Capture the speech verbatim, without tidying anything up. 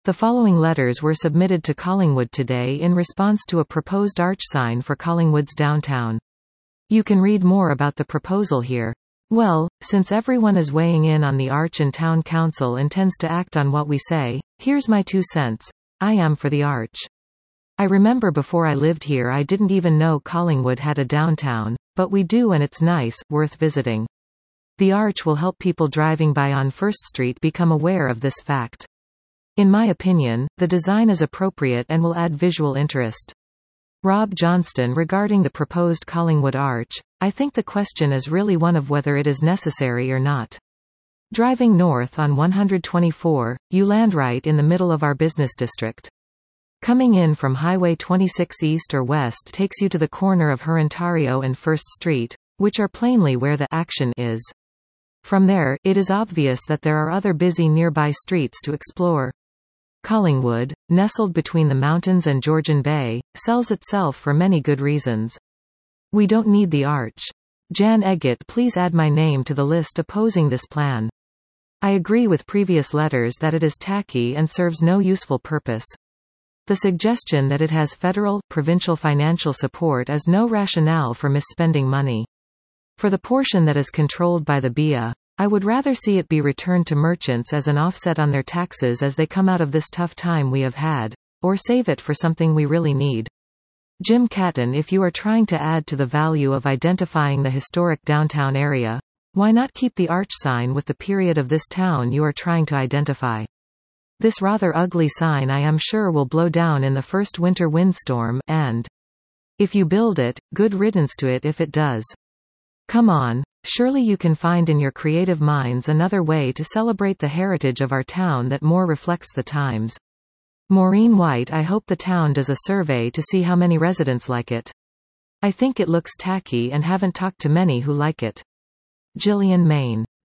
The following letters were submitted to Collingwood today in response to a proposed arch sign for Collingwood's downtown. You can read more about the proposal here. Well, since everyone is weighing in on the arch and town council intends to act on what we say, here's my two cents. I am for the arch. I remember before I lived here I didn't even know Collingwood had a downtown, but we do, and it's nice, worth visiting. The arch will help people driving by on First Street become aware of this fact. In my opinion, the design is appropriate and will add visual interest. Rob Johnston regarding the proposed Collingwood arch, I think the question is really one of whether it is necessary or not. Driving north on one twenty-four, you land right in the middle of our business district. Coming in from Highway twenty-six east or west takes you to the corner of Hurontario and First Street, which are plainly where the action is. From there, it is obvious that there are other busy nearby streets to explore. Collingwood, nestled between the mountains and Georgian Bay, sells itself for many good reasons. We don't need the arch. Jan Eggett, please add my name to the list opposing this plan. I agree with previous letters that it is tacky and serves no useful purpose. The suggestion that it has federal, provincial financial support is no rationale for misspending money. For the portion that is controlled by the B I A, I would rather see it be returned to merchants as an offset on their taxes as they come out of this tough time we have had, or save it for something we really need. Jim Catton, if you are trying to add to the value of identifying the historic downtown area, why not keep the arch sign with the period of this town you are trying to identify? This rather ugly sign I am sure will blow down in the first winter windstorm, and if you build it, good riddance to it if it does. Come on, surely you can find in your creative minds another way to celebrate the heritage of our town that more reflects the times. Maureen White, I hope the town does a survey to see how many residents like it. I think it looks tacky and haven't talked to many who like it. Gillian Main.